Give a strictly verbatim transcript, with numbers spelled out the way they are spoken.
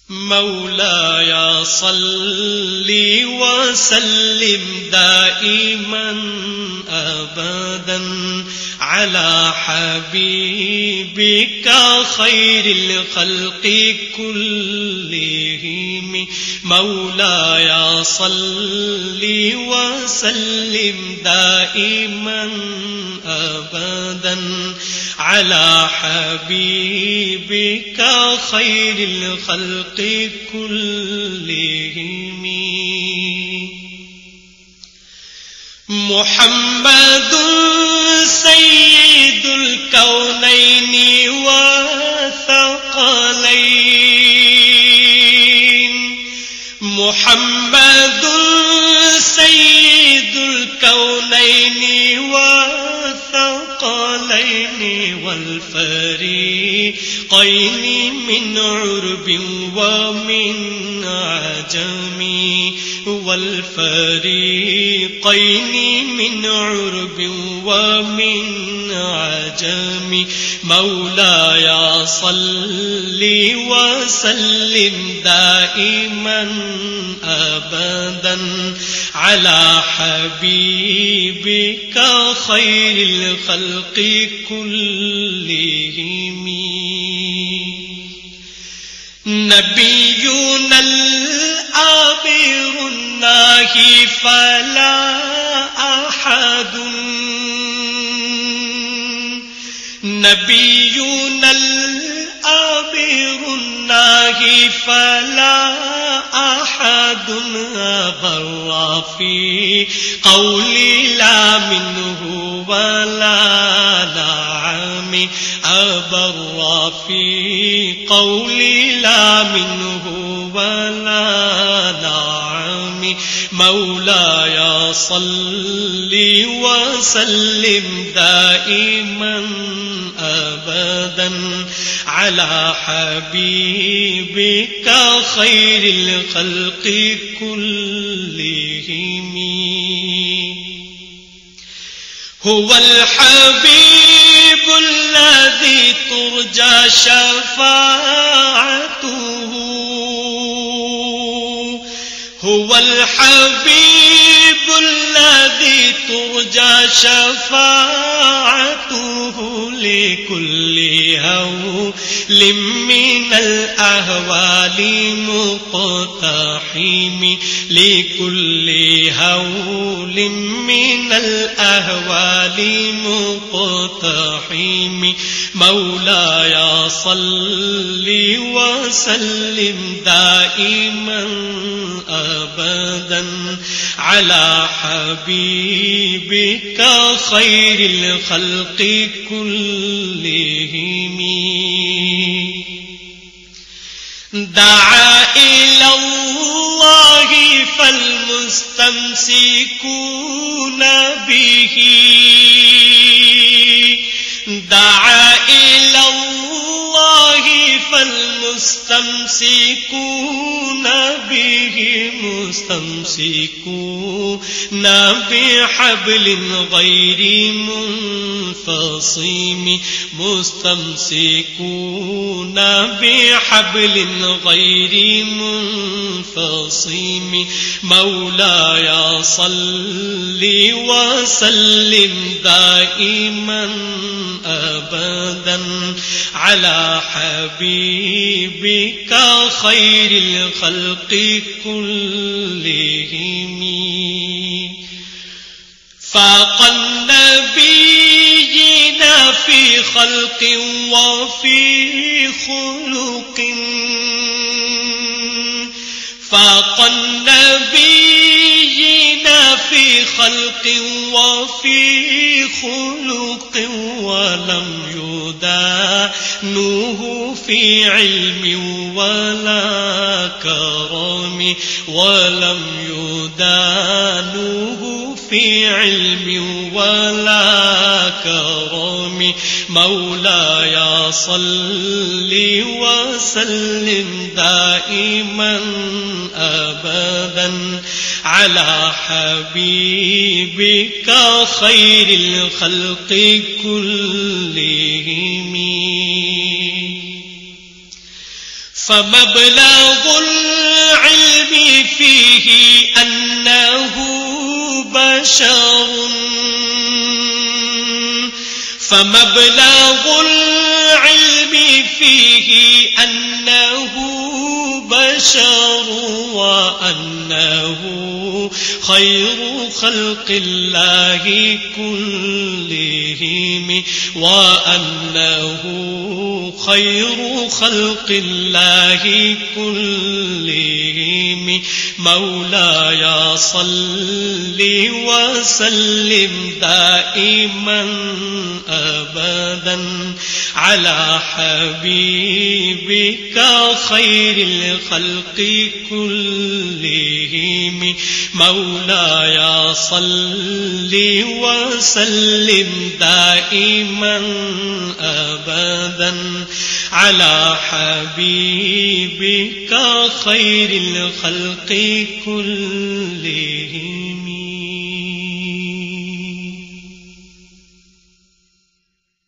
مولاي صل وسلم دائما أبدا على حبيبك خير الخلق كلهم مولاي صل وسلم دائما أبدا على حبيبك خير الخلق كلهم محمد سيد الكونين والثقلين محمد سيد الكونين والثقلين والفريقين من عرب ومن عجم والفريقين من عرب ومن عجم مولاي صل وسلم دائما أبدا على حبيبك خير الخلق كلهم نبينا الآبر الناهي فلا أحد نبينا الآبر الناهي فلا أحد أبر في قولي لا منه ولا نعم أبر في قولي لا منه ولا نعم مولاي صل وسلم دائما أبدا على حبيبك خير الخلق كلهم هو الحبيب الذي ترجى شفاعته هو الحبيب الذي ترجى شفاعته لكل هول من الأهوال مقتحم لكل هول من الأهوال مقتحم مولاي صل وسلم دائما أبدا على حبيبك خير الخلق كلهم دعا إلى الله فالمستمسكون به دعا إلى الله فالمستمسكون به مستمسكون بحبل غير منفصم مستمسكون بحبل غير منفصم مولاي صل وسلم دائما أبدا على حبيبك خير الخلق كلهم فاق النبيين في خلق وفي خلق فاق النبيين في خلق وفي خلق ولم يدانوه في علم ولا كرم ولم يدانوه في علم ولا كرم مولاي صل وسلم دائما أبدا على حبيبك خير الخلق كلهم فمبلغ العلم فيه أنه بشر فمبلغ العلم فيه أنه بشر وأنه خير خلق الله كلهم وأنه خير خلق الله كلهم مولاي صل وسلم دائما أبدا على حبيبك خير الخلق كلهم مولاي صل وسلم دائما أبدا على حبيبك خير الخلق كلهم.